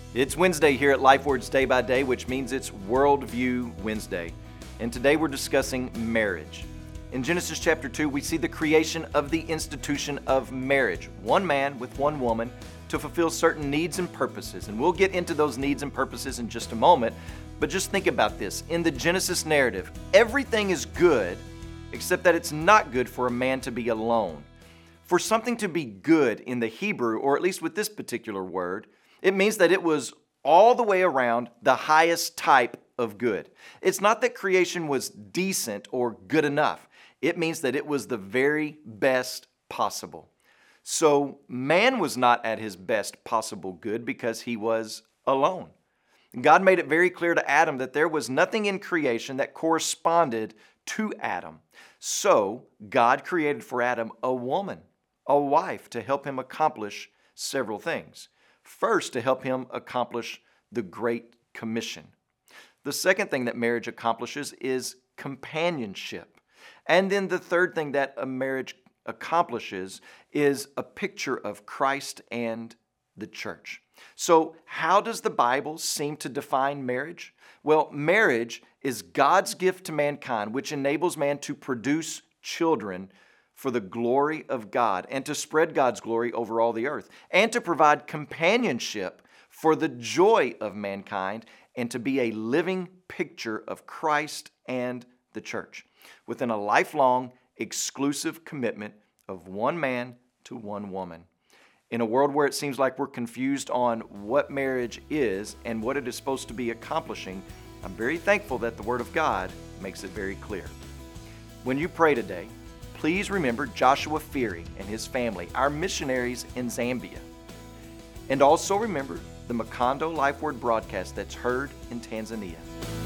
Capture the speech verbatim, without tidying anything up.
It's Wednesday here at LifeWords Day by Day, which means it's Worldview Wednesday. And today we're discussing marriage. In Genesis chapter two, we see the creation of the institution of marriage. One man with one woman to fulfill certain needs and purposes. And we'll get into those needs and purposes in just a moment. But just think about this. In the Genesis narrative, everything is good, except that it's not good for a man to be alone. For something to be good in the Hebrew, or at least with this particular word, it means that it was all the way around the highest type of good. It's not that creation was decent or good enough. It means that it was the very best possible. So man was not at his best possible good because he was alone. God made it very clear to Adam that there was nothing in creation that corresponded to Adam. So God created for Adam a woman, a wife, to help him accomplish several things. First, to help him accomplish the Great Commission. The second thing that marriage accomplishes is companionship. And then the third thing that a marriage accomplishes is a picture of Christ and the church. So how does the Bible seem to define marriage? Well, marriage is God's gift to mankind, which enables man to produce children for the glory of God and to spread God's glory over all the earth and to provide companionship for the joy of mankind and to be a living picture of Christ and the church within a lifelong exclusive commitment of one man to one woman. In a world where it seems like we're confused on what marriage is and what it is supposed to be accomplishing, I'm very thankful that the Word of God makes it very clear. When you pray today, please remember Joshua Feary and his family, our missionaries in Zambia. And also remember the Macondo Life Word broadcast that's heard in Tanzania.